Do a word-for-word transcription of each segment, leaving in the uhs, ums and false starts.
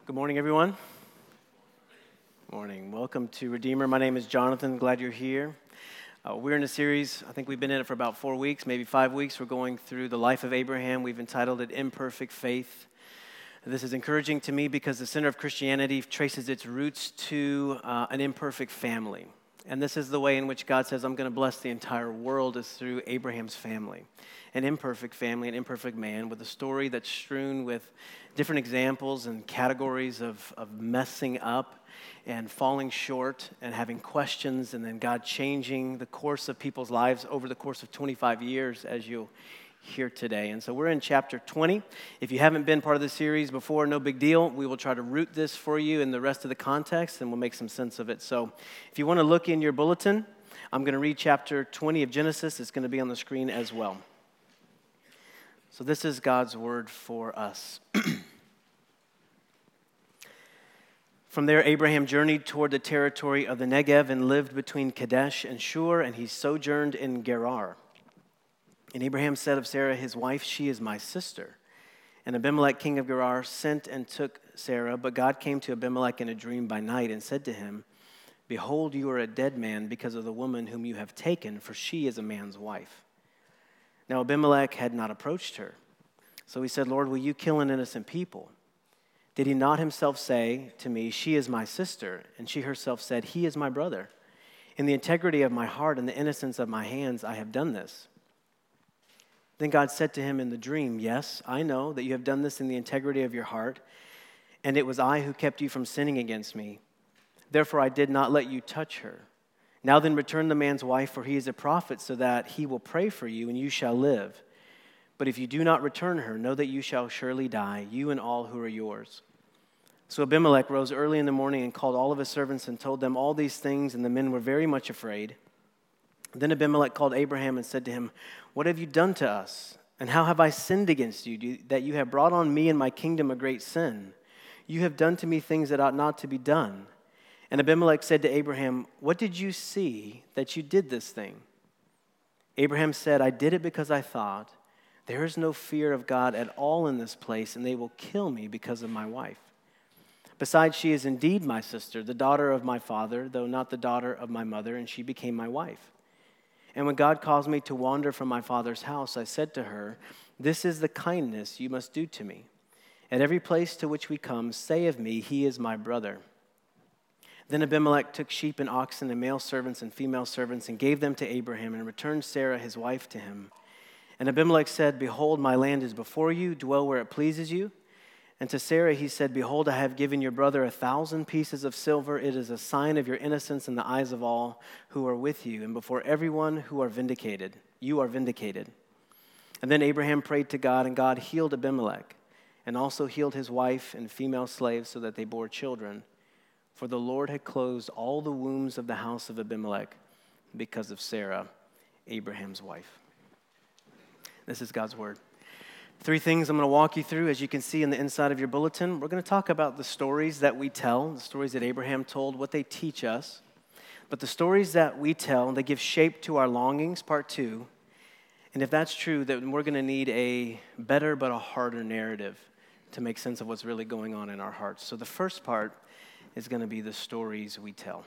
Good morning, everyone. Morning. Welcome to Redeemer. My name is Jonathan. Glad you're here. Uh, we're in a series, I think we've been in it for about four weeks, maybe five weeks. We're going through the life of Abraham. We've entitled it Imperfect Faith. This is encouraging to me because the center of Christianity traces its roots to uh, an imperfect family. And this is the way in which God says, I'm going to bless the entire world, is through Abraham's family. An imperfect family, an imperfect man, with a story that's strewn with different examples and categories of, of messing up and falling short and having questions, and then God changing the course of people's lives over the course of twenty-five years, as you'll hear today. And so we're in chapter twenty. If you haven't been part of the series before, no big deal. We will try to root this for you in the rest of the context, and we'll make some sense of it. So if you want to look in your bulletin, I'm going to read chapter twenty of Genesis. It's going to be on the screen as well. So this is God's word for us. From there, Abraham journeyed toward the territory of the Negev and lived between Kadesh and Shur, and he sojourned in Gerar. And Abraham said of Sarah, his wife, she is my sister. And Abimelech, king of Gerar, sent and took Sarah, but God came to Abimelech in a dream by night and said to him, behold, you are a dead man because of the woman whom you have taken, for she is a man's wife. Now Abimelech had not approached her. So he said, Lord, will you kill an innocent people? Did he not himself say to me, she is my sister? And she herself said, he is my brother. In the integrity of my heart and the innocence of my hands, I have done this. Then God said to him in the dream, yes, I know that you have done this in the integrity of your heart, and it was I who kept you from sinning against me. Therefore I did not let you touch her. Now then return the man's wife, for he is a prophet, so that he will pray for you, and you shall live. But if you do not return her, know that you shall surely die, you and all who are yours. So Abimelech rose early in the morning and called all of his servants and told them all these things, and the men were very much afraid. Then Abimelech called Abraham and said to him, what have you done to us? And how have I sinned against you, that you have brought on me and my kingdom a great sin? You have done to me things that ought not to be done. And Abimelech said to Abraham, what did you see that you did this thing? Abraham said, I did it because I thought, there is no fear of God at all in this place, and they will kill me because of my wife. Besides, she is indeed my sister, the daughter of my father, though not the daughter of my mother, and she became my wife. And when God caused me to wander from my father's house, I said to her, this is the kindness you must do to me. At every place to which we come, say of me, he is my brother. Then Abimelech took sheep and oxen and male servants and female servants and gave them to Abraham and returned Sarah his wife to him. And Abimelech said, behold, my land is before you, dwell where it pleases you. And to Sarah he said, behold, I have given your brother a thousand pieces of silver. It is a sign of your innocence in the eyes of all who are with you, and before everyone who are vindicated. You are vindicated. And then Abraham prayed to God, and God healed Abimelech, and also healed his wife and female slaves so that they bore children. For the Lord had closed all the wombs of the house of Abimelech because of Sarah, Abraham's wife. This is God's word. Three things I'm going to walk you through, as you can see in the inside of your bulletin. We're going to talk about the stories that we tell, the stories that Abraham told, what they teach us. But the stories that we tell, they give shape to our longings, part two. And if that's true, then we're going to need a better but a harder narrative to make sense of what's really going on in our hearts. So the first part is going to be the stories we tell.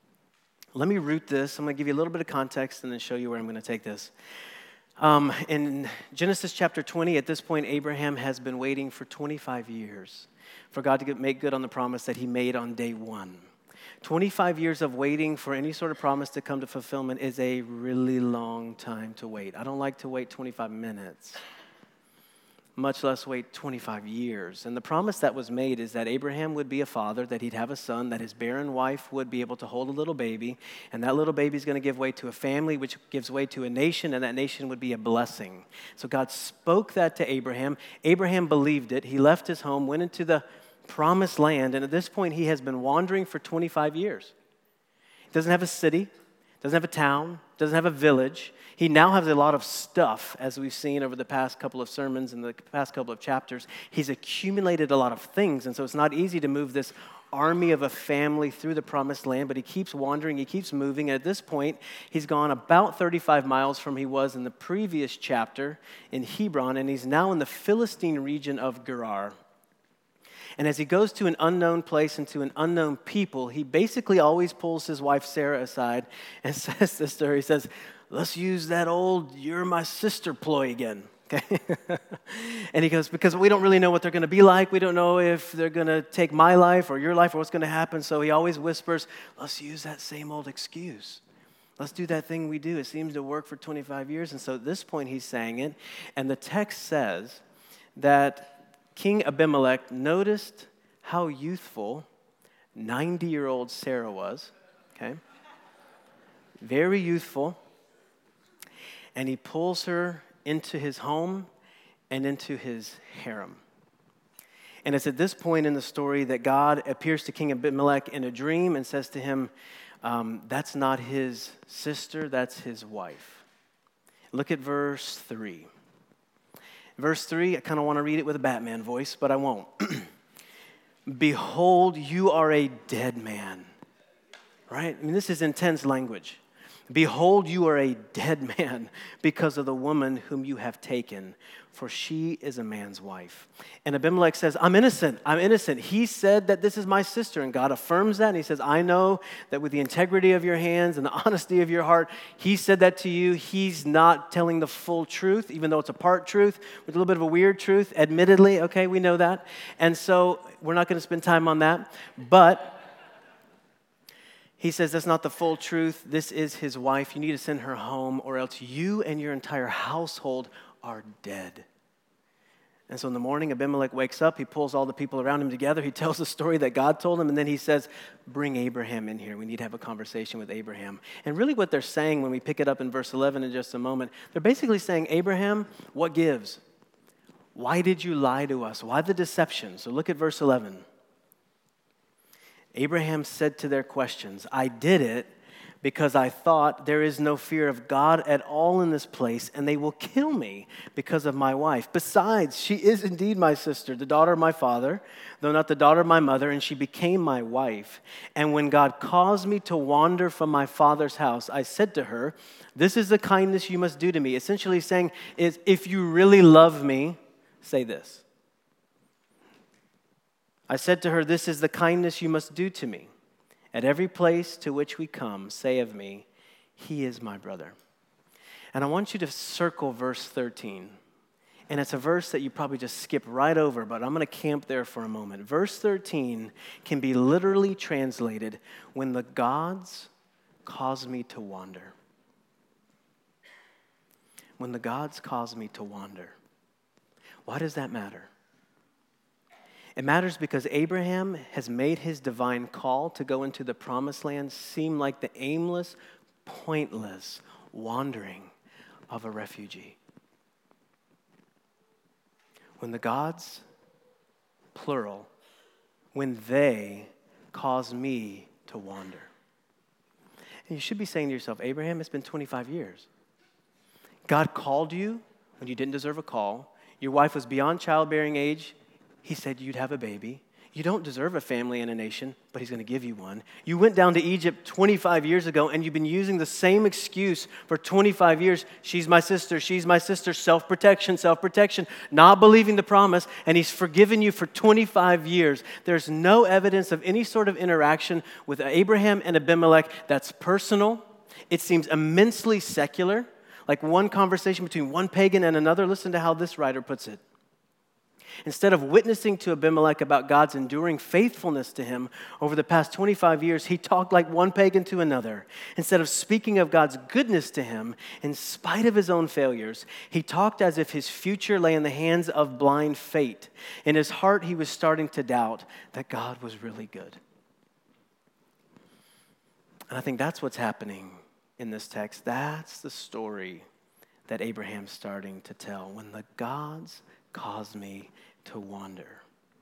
Let me root this. I'm going to give you a little bit of context and then show you where I'm going to take this. Um, in Genesis chapter twenty, at this point, Abraham has been waiting for twenty-five years for God to get, make good on the promise that he made on day one. twenty-five years of waiting for any sort of promise to come to fulfillment is a really long time to wait. I don't like to wait twenty-five minutes, much less wait twenty-five years. And the promise that was made is that Abraham would be a father, that he'd have a son, that his barren wife would be able to hold a little baby, and that little baby is going to give way to a family, which gives way to a nation, and that nation would be a blessing. So God spoke that to Abraham. Abraham believed it. He left his home, went into the promised land, and at this point he has been wandering for twenty-five years. He doesn't have a city, doesn't have a town, doesn't have a village. He now has a lot of stuff, as we've seen over the past couple of sermons and the past couple of chapters. He's accumulated a lot of things, and so it's not easy to move this army of a family through the promised land, but he keeps wandering, he keeps moving, and at this point, he's gone about thirty-five miles from he was in the previous chapter in Hebron, and he's now in the Philistine region of Gerar. And as he goes to an unknown place and to an unknown people, he basically always pulls his wife Sarah aside and says this to her. He says, let's use that old "you're my sister" ploy again. Okay? And he goes, because we don't really know what they're going to be like. We don't know if they're going to take my life or your life or what's going to happen. So he always whispers, let's use that same old excuse. Let's do that thing we do. It seems to work for twenty-five years. And so at this point, he's saying it. And the text says that King Abimelech noticed how youthful ninety-year-old Sarah was. Okay? Very youthful. And he pulls her into his home and into his harem. And it's at this point in the story that God appears to King Abimelech in a dream and says to him, um, that's not his sister, that's his wife. Look at verse three. Verse three, I kind of want to read it with a Batman voice, but I won't. Behold, you are a dead man. Right? I mean, this is intense language. Behold, you are a dead man because of the woman whom you have taken, for she is a man's wife. And Abimelech says, I'm innocent, I'm innocent. He said that this is my sister, and God affirms that, and he says, I know that with the integrity of your hands and the honesty of your heart, he said that to you. He's not telling the full truth, even though it's a part truth, with a little bit of a weird truth, admittedly, okay, we know that. And so we're not going to spend time on that, but he says that's not the full truth. This is his wife. You need to send her home, or else you and your entire household are dead. And so in the morning, Abimelech wakes up. He pulls all the people around him together. He tells the story that God told him, and then he says, bring Abraham in here. We need to have a conversation with Abraham. And really what they're saying when we pick it up in verse eleven in just a moment, they're basically saying, Abraham, what gives? Why did you lie to us? Why the deception? So look at verse eleven. Abraham said to their questions, I did it because I thought there is no fear of God at all in this place, and they will kill me because of my wife. Besides, she is indeed my sister, the daughter of my father, though not the daughter of my mother, and she became my wife. And when God caused me to wander from my father's house, I said to her, this is the kindness you must do to me. Essentially saying is, if you really love me, say this. I said to her, this is the kindness you must do to me. At every place to which we come, say of me, he is my brother. And I want you to circle verse thirteen. And it's a verse that you probably just skip right over, but I'm going to camp there for a moment. Verse thirteen can be literally translated, when the gods cause me to wander. When the gods cause me to wander. Why does that matter? It matters because Abraham has made his divine call to go into the promised land seem like the aimless, pointless wandering of a refugee. When the gods, plural, when they cause me to wander. And you should be saying to yourself, Abraham, it's been twenty-five years. God called you when you didn't deserve a call. Your wife was beyond childbearing age. He said you'd have a baby. You don't deserve a family and a nation, but he's going to give you one. You went down to Egypt twenty-five years ago, and you've been using the same excuse for twenty-five years. She's my sister, she's my sister, self-protection, self-protection, not believing the promise, and he's forgiven you for twenty-five years. There's no evidence of any sort of interaction with Abraham and Abimelech that's personal. It seems immensely secular, like one conversation between one pagan and another. Listen to how this writer puts it. Instead of witnessing to Abimelech about God's enduring faithfulness to him over the past twenty-five years, he talked like one pagan to another. Instead of speaking of God's goodness to him, in spite of his own failures, he talked as if his future lay in the hands of blind fate. In his heart, he was starting to doubt that God was really good. And I think that's what's happening in this text. That's the story that Abraham's starting to tell. When the gods caused me to wander.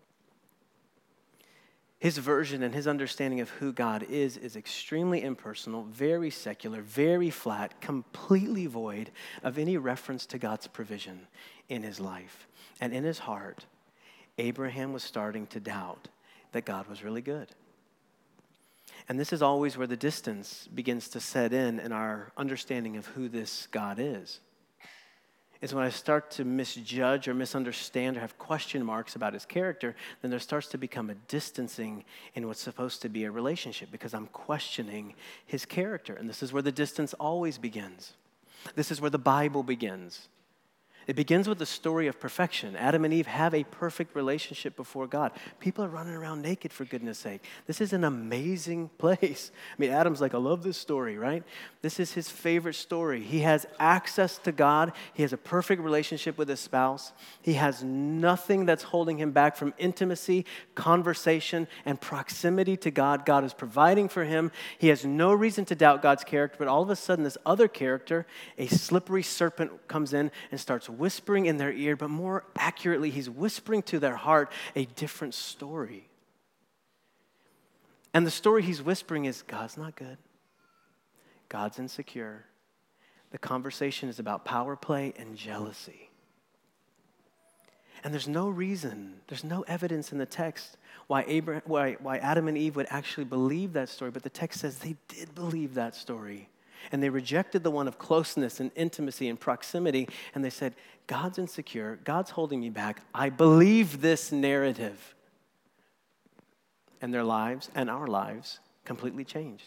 His version and his understanding of who God is is extremely impersonal, very secular, very flat, completely void of any reference to God's provision in his life. And in his heart, Abraham was starting to doubt that God was really good. And this is always where the distance begins to set in in our understanding of who this God is. is when I start to misjudge or misunderstand or have question marks about his character, then there starts to become a distancing in what's supposed to be a relationship because I'm questioning his character. And this is where the distance always begins. This is where the Bible begins. It begins with the story of perfection. Adam and Eve have a perfect relationship before God. People are running around naked, for goodness sake. This is an amazing place. I mean, Adam's like, I love this story, right? This is his favorite story. He has access to God. He has a perfect relationship with his spouse. He has nothing that's holding him back from intimacy, conversation, and proximity to God. God is providing for him. He has no reason to doubt God's character, but all of a sudden, this other character, a slippery serpent, comes in and starts whispering in their ear, but more accurately, he's whispering to their heart a different story. And the story he's whispering is, God's not good. God's insecure. The conversation is about power play and jealousy. And there's no reason, there's no evidence in the text why, Abraham, why, why Adam and Eve would actually believe that story, but the text says they did believe that story. And they rejected the one of closeness and intimacy and proximity, and they said, God's insecure, God's holding me back. I believe this narrative. And their lives and our lives completely changed.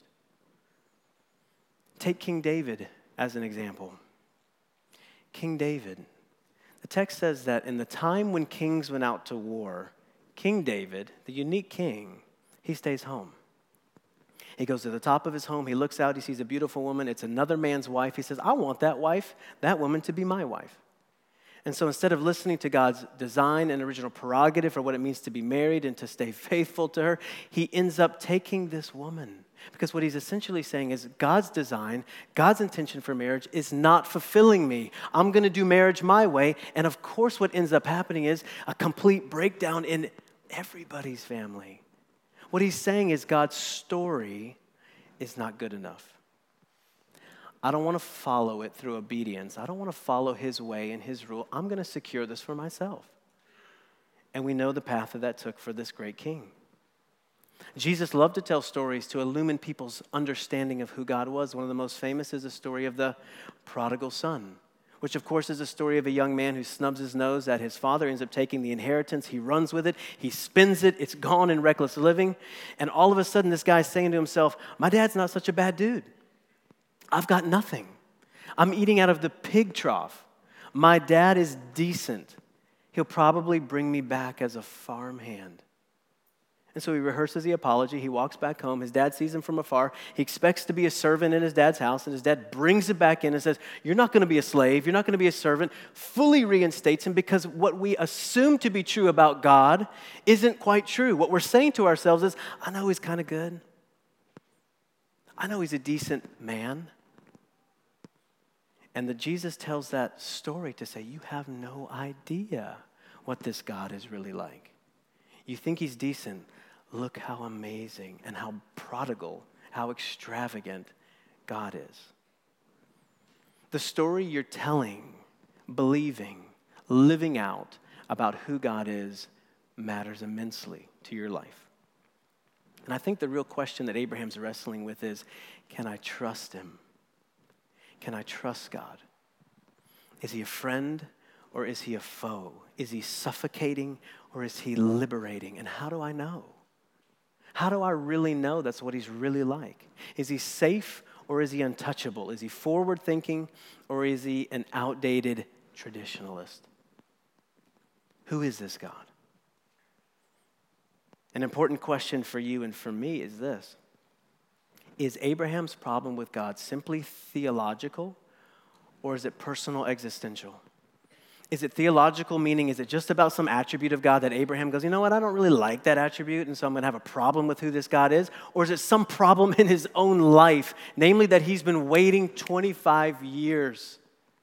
Take King David as an example. King David, the text says that in the time when kings went out to war, King David, the unique king, he stays home. He goes to the top of his home. He looks out. He sees a beautiful woman. It's another man's wife. He says, I want that wife, that woman to be my wife. And so instead of listening to God's design and original prerogative for what it means to be married and to stay faithful to her, he ends up taking this woman. Because what he's essentially saying is God's design, God's intention for marriage is not fulfilling me. I'm going to do marriage my way. And of course, what ends up happening is a complete breakdown in everybody's family. What he's saying is God's story is not good enough. I don't want to follow it through obedience. I don't want to follow his way and his rule. I'm going to secure this for myself. And we know the path that that took for this great king. Jesus loved to tell stories to illumine people's understanding of who God was. One of the most famous is the story of the prodigal son, which of course is a story of a young man who snubs his nose at his father, ends up taking the inheritance, he runs with it, he spends it, it's gone in reckless living, and all of a sudden this guy's saying to himself, my dad's not such a bad dude. I've got nothing. I'm eating out of the pig trough. My dad is decent. He'll probably bring me back as a farmhand. And so he rehearses the apology. He walks back home. His dad sees him from afar. He expects to be a servant in his dad's house, and his dad brings him back in and says, you're not going to be a slave. You're not going to be a servant. Fully reinstates him because what we assume to be true about God isn't quite true. What we're saying to ourselves is, I know he's kind of good. I know he's a decent man. And that Jesus tells that story to say, you have no idea what this God is really like. You think he's decent. Look how amazing and how prodigal, how extravagant God is. The story you're telling, believing, living out about who God is matters immensely to your life. And I think the real question that Abraham's wrestling with is, can I trust him? Can I trust God? Is he a friend or is he a foe? Is he suffocating or is he liberating? And how do I know? How do I really know that's what he's really like? Is he safe or is he untouchable? Is he forward-thinking or is he an outdated traditionalist? Who is this God? An important question for you and for me is this. Is Abraham's problem with God simply theological or is it personal, existential? Is it theological, meaning is it just about some attribute of God that Abraham goes, you know what, I don't really like that attribute, and so I'm going to have a problem with who this God is? Or is it some problem in his own life, namely that he's been waiting twenty-five years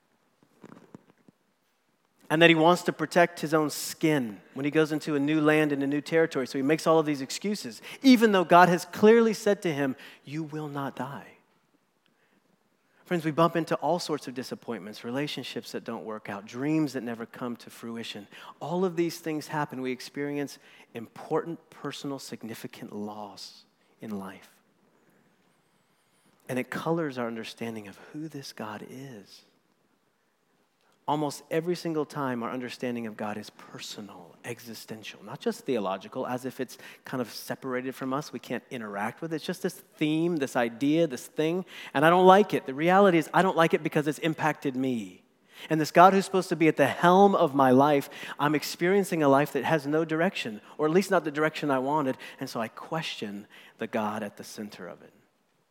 and that he wants to protect his own skin when he goes into a new land and a new territory, so he makes all of these excuses, even though God has clearly said to him, you will not die. Friends, we bump into all sorts of disappointments, relationships that don't work out, dreams that never come to fruition. All of these things happen. We experience important, personal, significant loss in life. And it colors our understanding of who this God is. almost every single time our understanding of God is personal, existential, not just theological, as if it's kind of separated from us. We can't interact with it. It's just this theme, this idea, this thing, and I don't like it. The reality is I don't like it because it's impacted me. And this God who's supposed to be at the helm of my life, I'm experiencing a life that has no direction, or at least not the direction I wanted, and so I question the God at the center of it.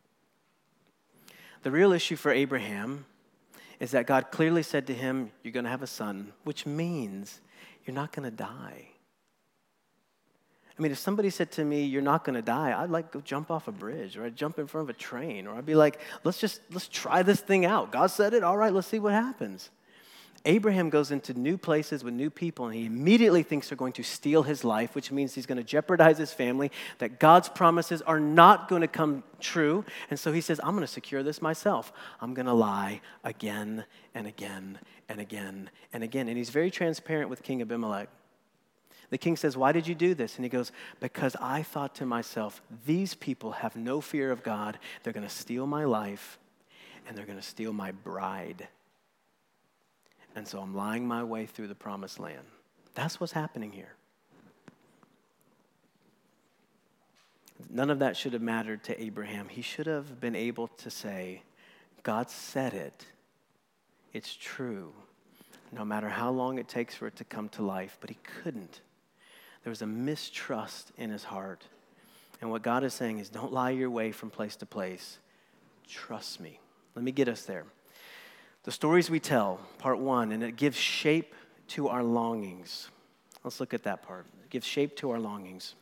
The real issue for Abraham is that God clearly said to him, you're going to have a son, which means you're not going to die. I mean, if somebody said to me, you're not going to die, I'd like go jump off a bridge, or I'd jump in front of a train, or I'd be like, let's just, let's try this thing out. God said it, all right, let's see what happens. Abraham goes into new places with new people, and he immediately thinks they're going to steal his life, which means he's going to jeopardize his family, that God's promises are not going to come true. And so he says, I'm going to secure this myself. I'm going to lie again and again and again and again. And he's very transparent with King Abimelech. The king says, why did you do this? And he goes, because I thought to myself, these people have no fear of God. They're going to steal my life, and they're going to steal my bride. And so I'm lying my way through the promised land. That's what's happening here. None of that should have mattered to Abraham. He should have been able to say, God said it. It's true. No matter how long it takes for it to come to life. But he couldn't. There was a mistrust in his heart. And what God is saying is, don't lie your way from place to place. Trust me. Let me get us there. The stories we tell, part one, and it gives shape to our longings. Let's look at that part. It gives shape to our longings.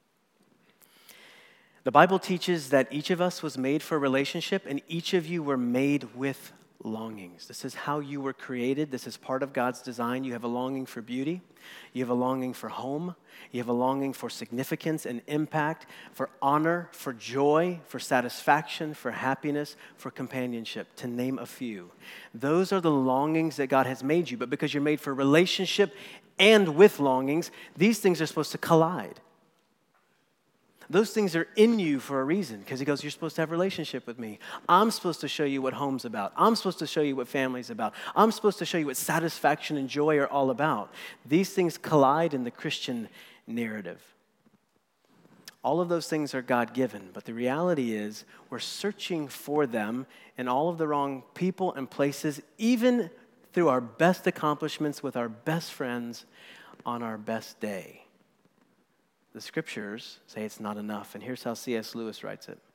The Bible teaches that each of us was made for a relationship, and each of you were made with longings. This is how you were created. This is part of God's design. You have a longing for beauty. You have a longing for home. You have a longing for significance and impact, for honor, for joy, for satisfaction, for happiness, for companionship, to name a few. Those are the longings that God has made you. But because you're made for relationship and with longings, these things are supposed to collide. Those things are in you for a reason, because he goes, you're supposed to have a relationship with me. I'm supposed to show you what home's about. I'm supposed to show you what family's about. I'm supposed to show you what satisfaction and joy are all about. These things collide in the Christian narrative. All of those things are God-given, but the reality is we're searching for them in all of the wrong people and places, even through our best accomplishments with our best friends on our best day. The scriptures say it's not enough, and here's how C S Lewis writes it.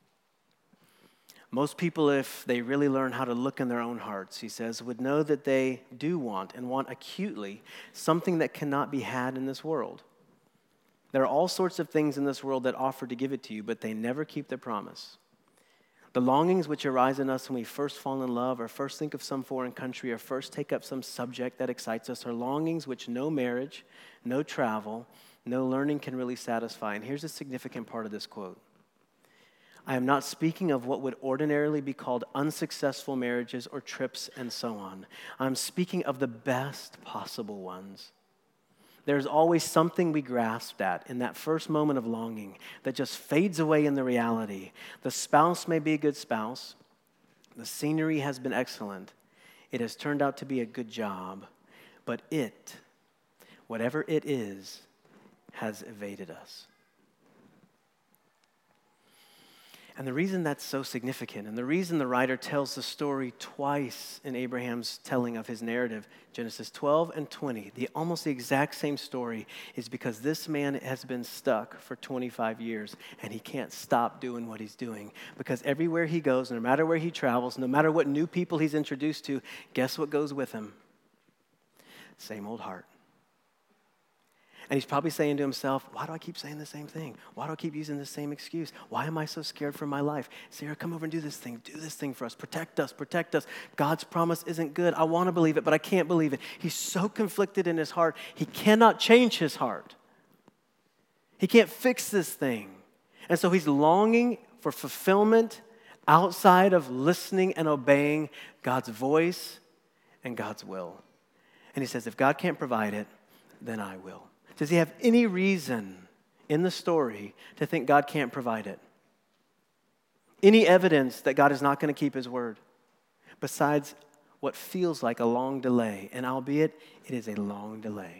Most people, if they really learn how to look in their own hearts, he says, would know that they do want, and want acutely, something that cannot be had in this world. There are all sorts of things in this world that offer to give it to you, but they never keep their promise. The longings which arise in us when we first fall in love, or first think of some foreign country, or first take up some subject that excites us, are longings which no marriage, no travel, no learning can really satisfy. And here's a significant part of this quote. I am not speaking of what would ordinarily be called unsuccessful marriages or trips and so on. I'm speaking of the best possible ones. There's always something we grasped at in that first moment of longing that just fades away in the reality. The spouse may be a good spouse. The scenery has been excellent. It has turned out to be a good job. But it, whatever it is, has evaded us. And the reason that's so significant, and the reason the writer tells the story twice in Abraham's telling of his narrative, Genesis twelve and twenty, the almost the exact same story, is because this man has been stuck for twenty-five years, and he can't stop doing what he's doing. Because everywhere he goes, no matter where he travels, no matter what new people he's introduced to, guess what goes with him? Same old heart. And he's probably saying to himself, why do I keep saying the same thing? Why do I keep using the same excuse? Why am I so scared for my life? Sarah, come over and do this thing. Do this thing for us. Protect us. Protect us. God's promise isn't good. I want to believe it, but I can't believe it. He's so conflicted in his heart. He cannot change his heart. He can't fix this thing. And so he's longing for fulfillment outside of listening and obeying God's voice and God's will. And he says, if God can't provide it, then I will. Does he have any reason in the story to think God can't provide it? Any evidence that God is not going to keep his word? Besides what feels like a long delay, and albeit it is a long delay.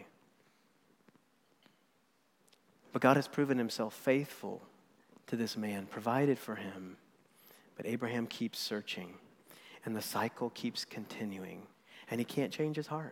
But God has proven himself faithful to this man, provided for him. But Abraham keeps searching, and the cycle keeps continuing, and he can't change his heart.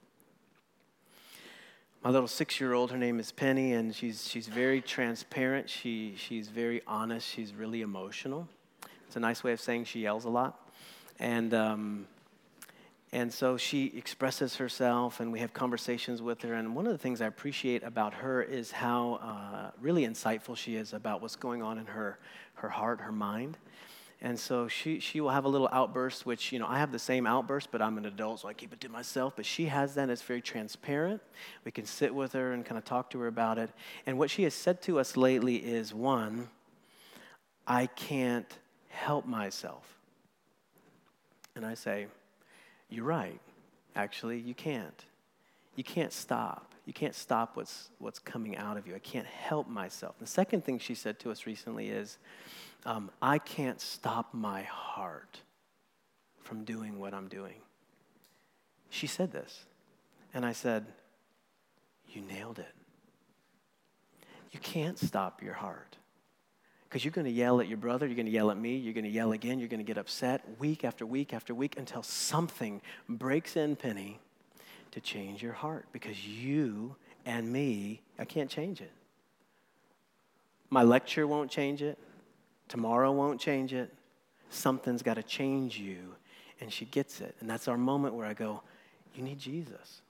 My little six-year-old, her name is Penny, and she's she's very transparent. She she's very honest. She's really emotional. It's a nice way of saying she yells a lot, and um, and so she expresses herself, and we have conversations with her. And one of the things I appreciate about her is how uh, really insightful she is about what's going on in her her heart, her mind. And so she she will have a little outburst, which, you know, I have the same outburst, but I'm an adult, so I keep it to myself. But she has that, and it's very transparent. We can sit with her and kind of talk to her about it. And what she has said to us lately is, one, I can't help myself. And I say, you're right. Actually, you can't. You can't stop. You can't stop what's what's coming out of you. I can't help myself. The second thing she said to us recently is, Um, I can't stop my heart from doing what I'm doing. She said this, and I said, you nailed it. You can't stop your heart, because you're going to yell at your brother, you're going to yell at me, you're going to yell again, you're going to get upset week after week after week until something breaks in, Penny, to change your heart, because you and me, I can't change it. My lecture won't change it. Tomorrow won't change it. Something's got to change you. And she gets it. And that's our moment where I go, you need Jesus.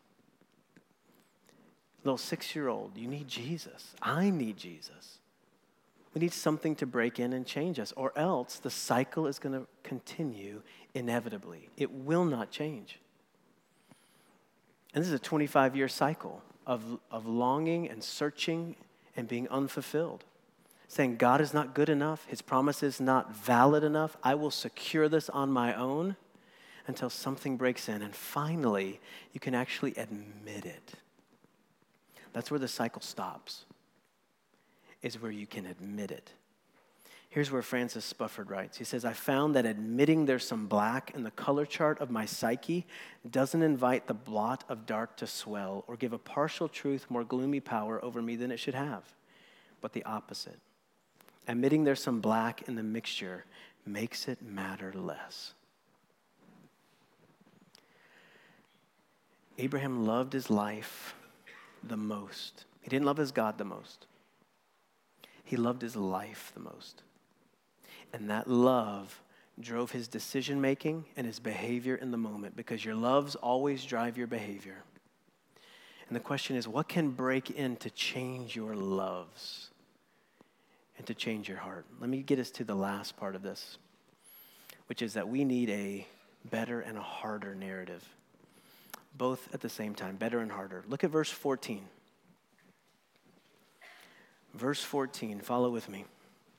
Little six-year-old, you need Jesus. I need Jesus. We need something to break in and change us, or else the cycle is going to continue inevitably. It will not change. And this is a twenty-five-year cycle of, of longing and searching and being unfulfilled. Saying God is not good enough, his promise is not valid enough, I will secure this on my own until something breaks in. And finally, you can actually admit it. That's where the cycle stops, is where you can admit it. Here's where Francis Spufford writes. He says, I found that admitting there's some black in the color chart of my psyche doesn't invite the blot of dark to swell or give a partial truth more gloomy power over me than it should have, but the opposite. Admitting there's some black in the mixture makes it matter less. Abraham loved his life the most. He didn't love his God the most. He loved his life the most. And that love drove his decision-making and his behavior in the moment, because your loves always drive your behavior. And the question is, what can break in to change your loves and to change your heart? Let me get us to the last part of this, which is that we need a better and a harder narrative, both at the same time, better and harder. Look at verse fourteen. Verse fourteen, follow with me.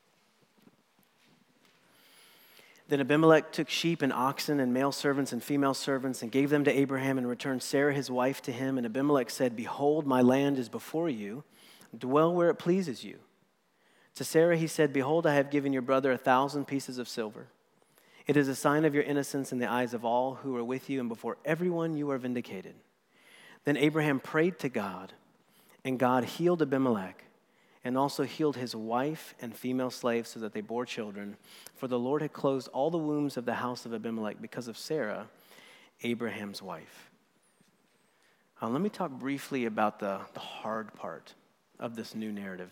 Then Abimelech took sheep and oxen and male servants and female servants and gave them to Abraham and returned Sarah his wife to him. And Abimelech said, behold, my land is before you. Dwell where it pleases you. To Sarah he said, behold, I have given your brother a thousand pieces of silver. It is a sign of your innocence in the eyes of all who are with you, and before everyone you are vindicated. Then Abraham prayed to God, and God healed Abimelech, and also healed his wife and female slaves so that they bore children. For the Lord had closed all the wombs of the house of Abimelech because of Sarah, Abraham's wife. Uh, let me talk briefly about the, the hard part of this new narrative.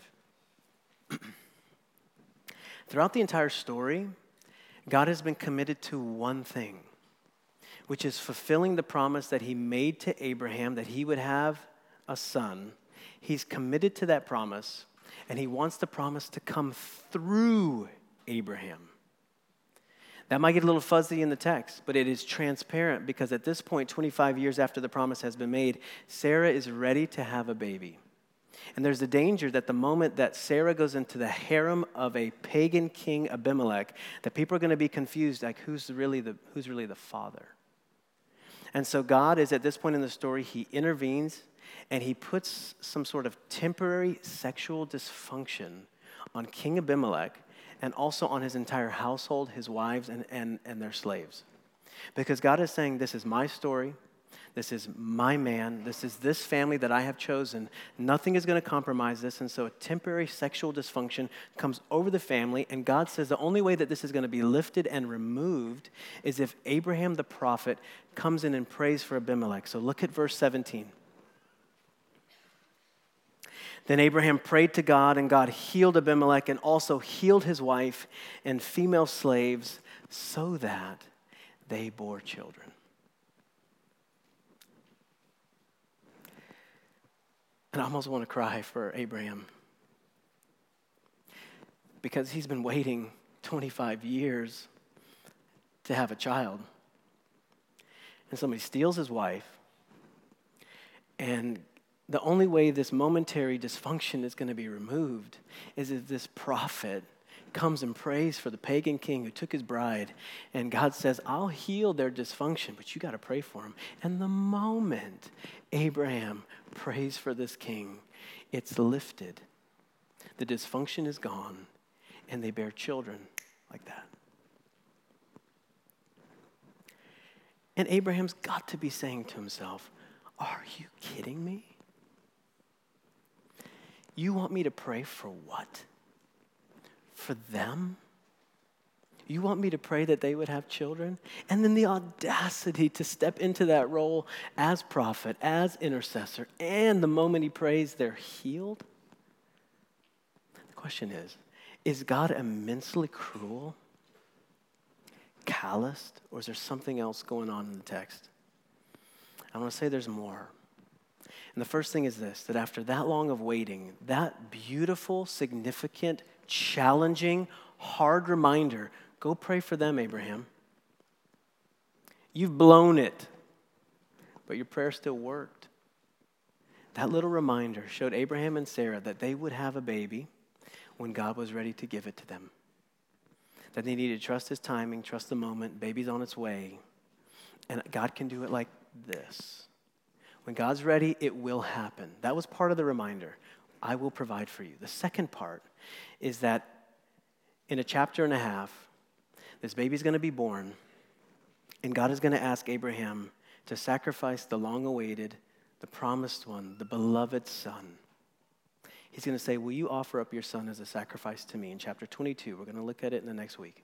Throughout the entire story, God has been committed to one thing, which is fulfilling the promise that he made to Abraham that he would have a son. He's committed to that promise, and he wants the promise to come through Abraham. That might get a little fuzzy in the text, but it is transparent, because at this point, twenty-five years after the promise has been made, Sarah is ready to have a baby. And there's the danger that the moment that Sarah goes into the harem of a pagan king Abimelech, that people are going to be confused, like who's really the who's really the father? And so God is, at this point in the story, he intervenes and he puts some sort of temporary sexual dysfunction on King Abimelech and also on his entire household, his wives, and, and, and their slaves. Because God is saying, this is my story. This is my man. This is this family that I have chosen. Nothing is going to compromise this. And so a temporary sexual dysfunction comes over the family. And God says the only way that this is going to be lifted and removed is if Abraham the prophet comes in and prays for Abimelech. So look at verse seventeen. Then Abraham prayed to God, and God healed Abimelech and also healed his wife and female slaves so that they bore children. And I almost want to cry for Abraham because he's been waiting twenty-five years to have a child. And somebody steals his wife, and the only way this momentary dysfunction is going to be removed is if this prophet comes and prays for the pagan king who took his bride, and God says, I'll heal their dysfunction, but you got to pray for him. And the moment Abraham prays for this king, it's lifted. The dysfunction is gone, and they bear children like that. And Abraham's got to be saying to himself, are you kidding me? You want me to pray for what? For them? You want me to pray that they would have children? And then the audacity to step into that role as prophet, as intercessor, and the moment he prays, they're healed? The question is, is God immensely cruel, calloused, or is there something else going on in the text? I want to say there's more. And the first thing is this, that after that long of waiting, that beautiful, significant, challenging, hard reminder, go pray for them, Abraham. You've blown it, but your prayer still worked. That little reminder showed Abraham and Sarah that they would have a baby when God was ready to give it to them. That they needed to trust his timing, trust the moment, baby's on its way. And God can do it like this. When God's ready, it will happen. That was part of the reminder. I will provide for you. The second part is that in a chapter and a half, this baby's going to be born, and God is going to ask Abraham to sacrifice the long-awaited, the promised one, the beloved son. He's going to say, will you offer up your son as a sacrifice to me? In chapter twenty-two, we're going to look at it in the next week.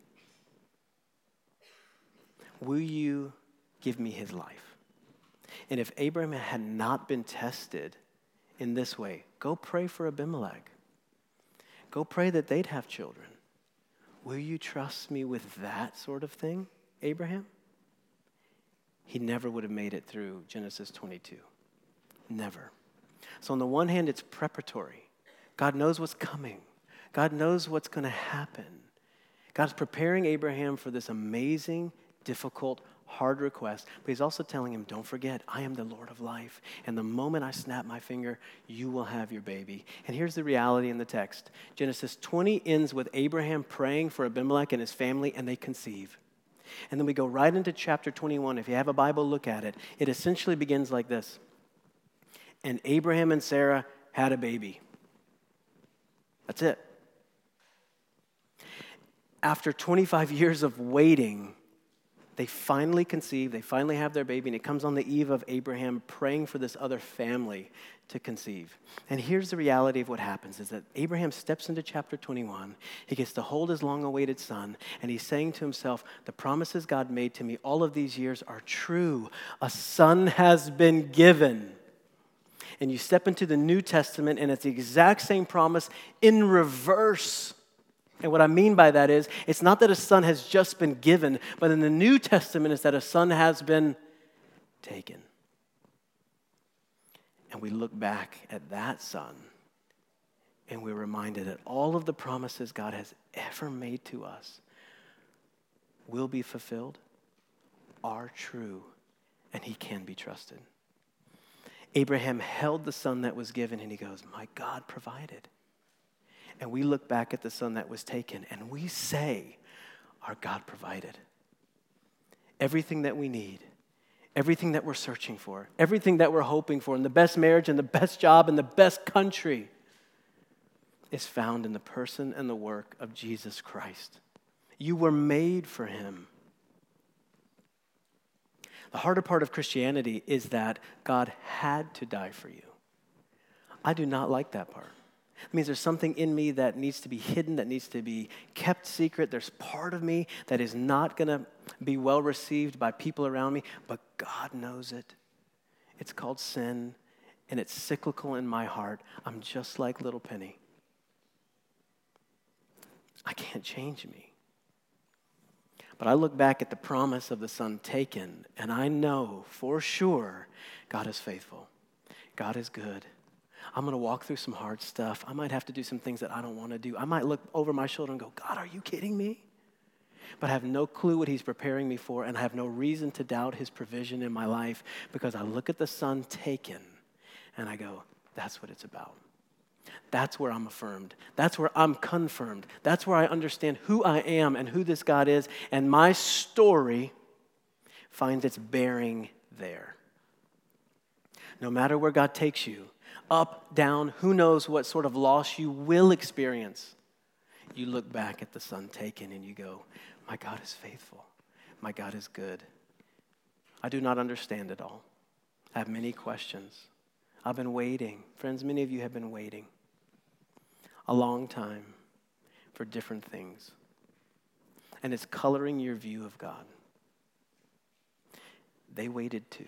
Will you give me his life? And if Abraham had not been tested in this way, go pray for Abimelech. Go pray that they'd have children. Will you trust me with that sort of thing, Abraham? He never would have made it through Genesis twenty-two. Never. So on the one hand, it's preparatory. God knows what's coming. God knows what's going to happen. God's preparing Abraham for this amazing, difficult, hard request, but he's also telling him, don't forget, I am the Lord of life. And the moment I snap my finger, you will have your baby. And here's the reality in the text. Genesis twenty ends with Abraham praying for Abimelech and his family, and they conceive. And then we go right into chapter twenty-one. If you have a Bible, look at it. It essentially begins like this. And Abraham and Sarah had a baby. That's it. After twenty-five years of waiting, they finally conceive, they finally have their baby, and it comes on the eve of Abraham praying for this other family to conceive. And here's the reality of what happens, is that Abraham steps into chapter twenty-one, he gets to hold his long-awaited son, and he's saying to himself, the promises God made to me all of these years are true. A son has been given. And you step into the New Testament, and it's the exact same promise in reverse. And what I mean by that is, it's not that a son has just been given, but in the New Testament, it's that a son has been taken. And we look back at that son, and we're reminded that all of the promises God has ever made to us will be fulfilled, are true, and he can be trusted. Abraham held the son that was given, and he goes, my God provided. And we look back at the son that was taken, and we say, our God provided. Everything that we need, everything that we're searching for, everything that we're hoping for, and the best marriage and the best job and the best country is found in the person and the work of Jesus Christ. You were made for him. The harder part of Christianity is that God had to die for you. I do not like that part. It means there's something in me that needs to be hidden, that needs to be kept secret. There's part of me that is not going to be well received by people around me, but God knows it. It's called sin, and it's cyclical in my heart. I'm just like little Penny. I can't change me. But I look back at the promise of the son taken, and I know for sure God is faithful. God is good. I'm going to walk through some hard stuff. I might have to do some things that I don't want to do. I might look over my shoulder and go, God, are you kidding me? But I have no clue what he's preparing me for, and I have no reason to doubt his provision in my life because I look at the son taken, and I go, that's what it's about. That's where I'm affirmed. That's where I'm confirmed. That's where I understand who I am and who this God is, and my story finds its bearing there. No matter where God takes you, up, down, who knows what sort of loss you will experience, you look back at the son taken and you go, my God is faithful. My God is good. I do not understand it all. I have many questions. I've been waiting. Friends, many of you have been waiting a long time for different things. And it's coloring your view of God. They waited too.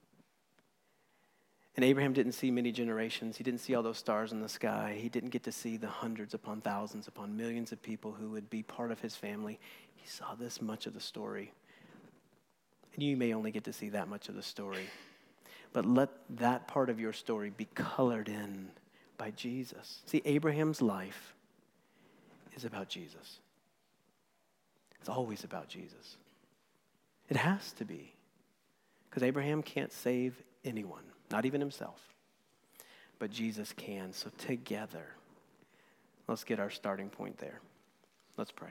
And Abraham didn't see many generations. He didn't see all those stars in the sky. He didn't get to see the hundreds upon thousands upon millions of people who would be part of his family. He saw this much of the story. And you may only get to see that much of the story. But let that part of your story be colored in by Jesus. See, Abraham's life is about Jesus. It's always about Jesus. It has to be. Because Abraham can't save anyone, not even himself. But Jesus can. So together, let's get our starting point there. Let's pray.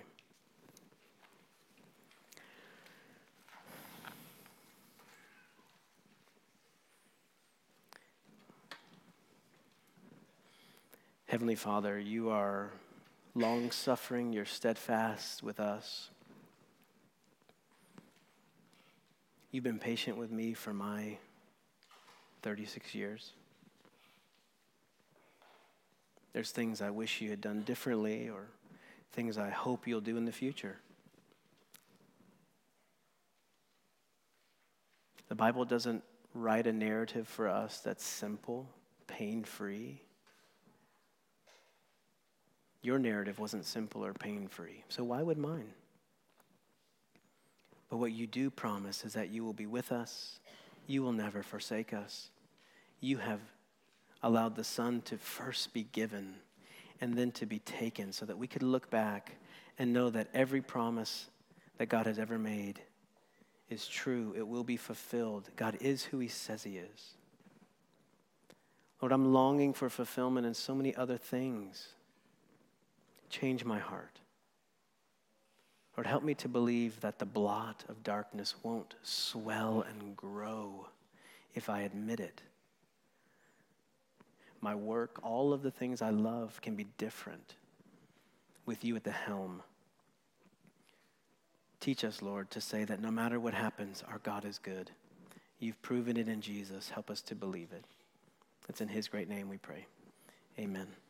Heavenly Father, you are long-suffering, you're steadfast with us. You've been patient with me for my thirty-six years. There's things I wish you had done differently or things I hope you'll do in the future. The Bible doesn't write a narrative for us that's simple, pain-free. Your narrative wasn't simple or pain-free, so why would mine? But what you do promise is that you will be with us. You will never forsake us. You have allowed the Son to first be given and then to be taken so that we could look back and know that every promise that God has ever made is true. It will be fulfilled. God is who he says he is. Lord, I'm longing for fulfillment in so many other things. Change my heart. Lord, help me to believe that the blot of darkness won't swell and grow if I admit it. My work, all of the things I love can be different with you at the helm. Teach us, Lord, to say that no matter what happens, our God is good. You've proven it in Jesus. Help us to believe it. It's in his great name we pray. Amen.